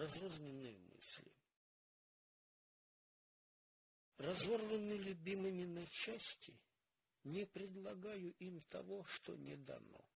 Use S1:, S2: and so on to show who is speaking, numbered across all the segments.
S1: разрозненные мысли. Разорванный любимыми на части, не предлагаю им того, что не дано.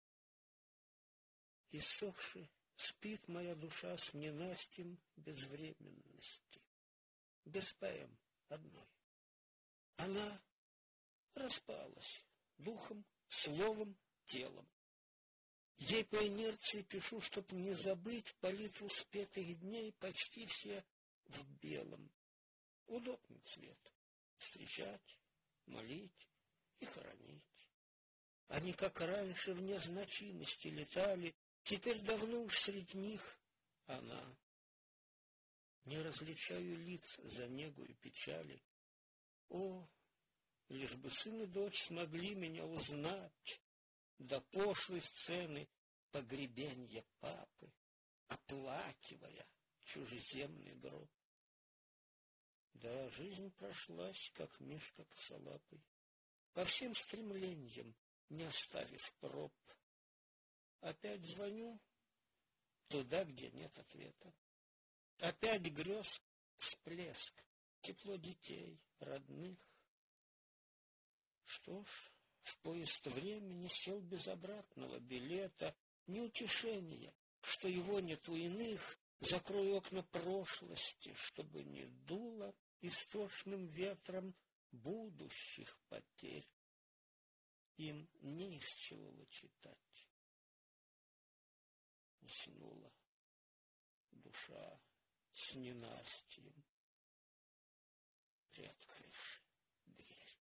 S1: Иссохши спит моя душа с ненастьем безвременности, без поэм одной. Она распалась духом, словом, телом. Ей по инерции пишу, чтоб не забыть палитру спетых дней, почти все в белом. Удобный цвет — встречать, молить и хоронить. Они, как раньше, вне значимости летали, теперь давно уж среди них она. Не различаю лиц за негу и печали. О, лишь бы сын и дочь смогли меня узнать до пошлой сцены погребенья папы, оплакивая чужеземный гроб. Да, жизнь прошлась, как мишка косолапый, по всем стремлениям, не оставив проб. Опять звоню туда, где нет ответа. Опять грез всплеск, тепло детей, родных. Что ж, в поезд времени сел без обратного билета, не утешение, что его нет у иных. Закрою окна прошлости, чтобы не дуло истошным ветром будущих потерь. Им не из чего вычитать. Уснула душа с ненастьем, приоткрывши